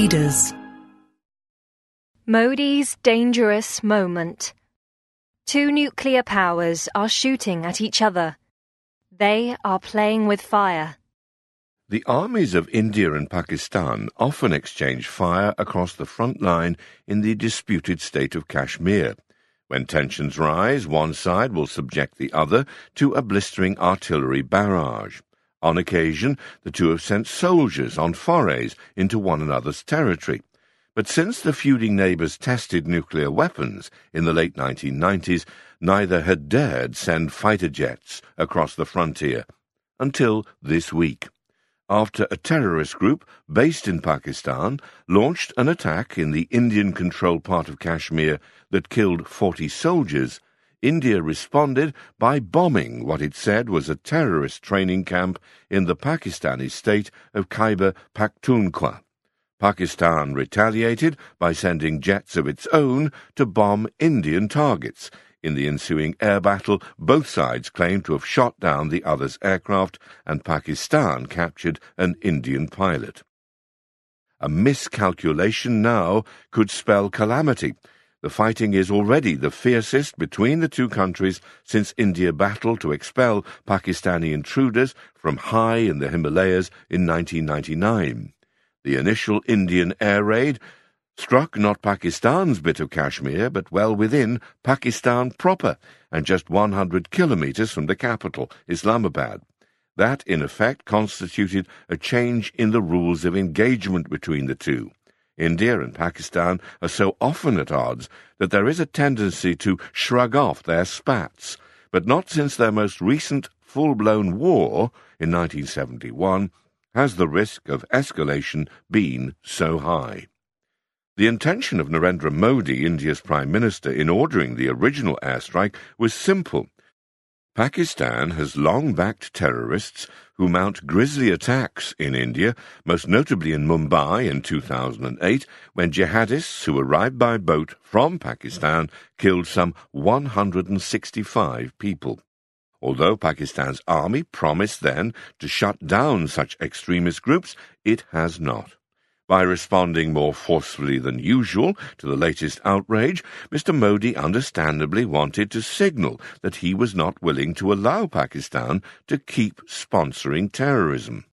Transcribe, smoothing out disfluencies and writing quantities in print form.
Readers. Modi's dangerous moment. 2 nuclear powers are shooting at each other. They are playing with fire. The armies of India and Pakistan often exchange fire across the front line in the disputed state of Kashmir. When tensions rise, one side will subject the other to a blistering artillery barrage. On occasion, the two have sent soldiers on forays into one another's territory. But since the feuding neighbours tested nuclear weapons in the late 1990s, neither had dared send fighter jets across the frontier. Until this week, after a terrorist group based in Pakistan launched an attack in the Indian-controlled part of Kashmir that killed 40 soldiers, India responded by bombing what it said was a terrorist training camp in the Pakistani state of Khyber Pakhtunkhwa. Pakistan retaliated by sending jets of its own to bomb Indian targets. In the ensuing air battle, both sides claimed to have shot down the other's aircraft, and Pakistan captured an Indian pilot. A miscalculation now could spell calamity. The fighting is already the fiercest between the two countries since India battled to expel Pakistani intruders from high in the Himalayas in 1999. The initial Indian air raid struck not Pakistan's bit of Kashmir, but well within Pakistan proper, and just 100 kilometres from the capital, Islamabad. That, in effect, constituted a change in the rules of engagement between the two. India and Pakistan are so often at odds that there is a tendency to shrug off their spats, but not since their most recent full-blown war in 1971 has the risk of escalation been so high. The intention of Narendra Modi, India's Prime Minister, in ordering the original airstrike was simple. Pakistan has long backed terrorists who mount grisly attacks in India, most notably in Mumbai in 2008, when jihadists who arrived by boat from Pakistan killed some 165 people. Although Pakistan's army promised then to shut down such extremist groups, it has not. By responding more forcefully than usual to the latest outrage, Mr. Modi understandably wanted to signal that he was not willing to allow Pakistan to keep sponsoring terrorism.